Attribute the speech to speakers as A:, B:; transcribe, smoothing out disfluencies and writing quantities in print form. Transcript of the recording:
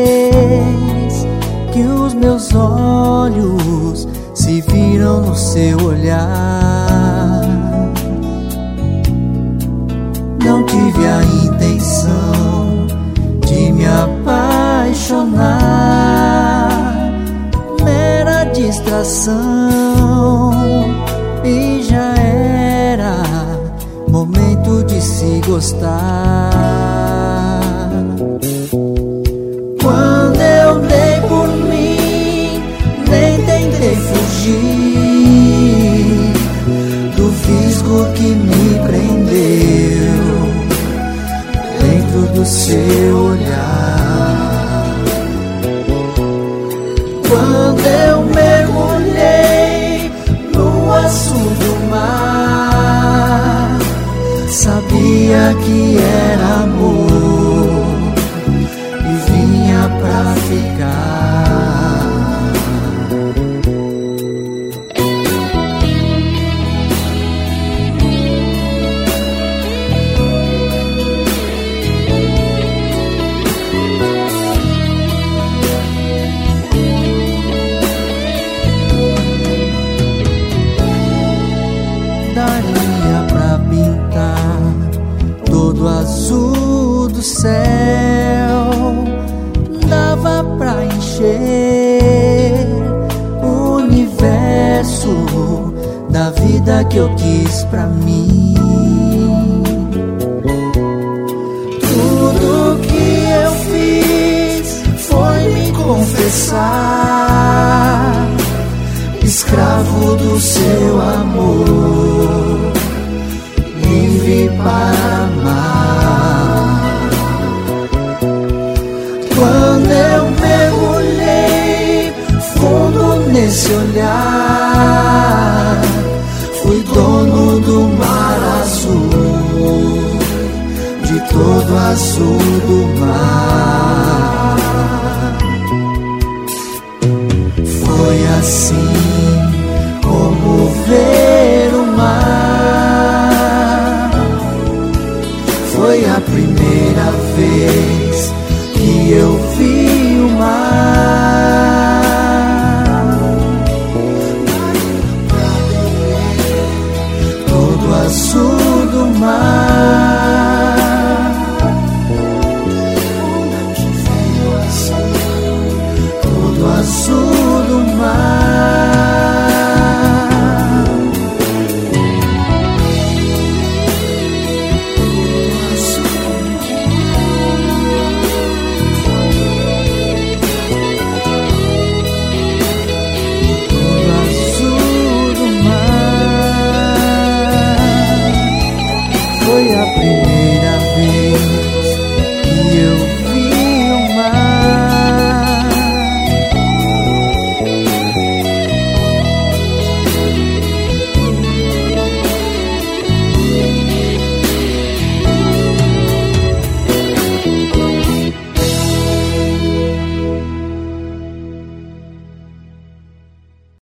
A: vez que os meus olhos se viram no seu olhar, não tive a intenção de me apaixonar, mera distração, e já era momento de se gostar. Quando eu dei por mim, nem tentei fugir do fisgo que me prendeu dentro do seu olhar. Quando eu mergulhei no azul do mar, sabia que era amor e vinha pra ficar. Daria pra pintar todo o azul do céu, dava pra encher o universo da vida que eu quis pra mim. Tudo que eu fiz foi me confessar, escravo do seu amor, livre para amar. Quando eu mergulhei fundo nesse olhar, fui dono do mar azul, de todo azul